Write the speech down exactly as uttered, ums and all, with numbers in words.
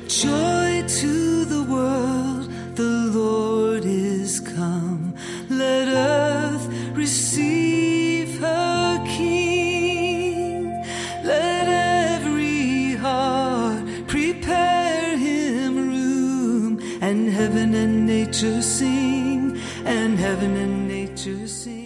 Joy to the world, the Lord is come. Let earth receive her King. Let every heart prepare him room, and heaven and nature sing, and heaven and nature sing.